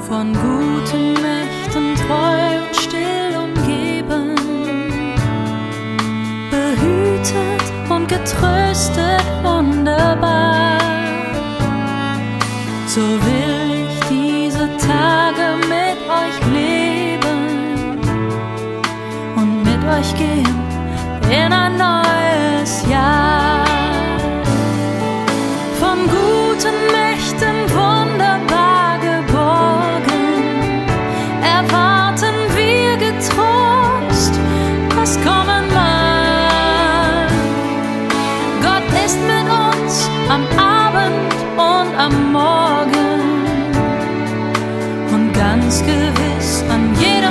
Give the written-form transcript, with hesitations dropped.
von guten Mächten treu und still umgeben, behütet und getröstet wunderbar. So will ich diese Tage mit euch leben und mit euch gehen in ein neues Jahr.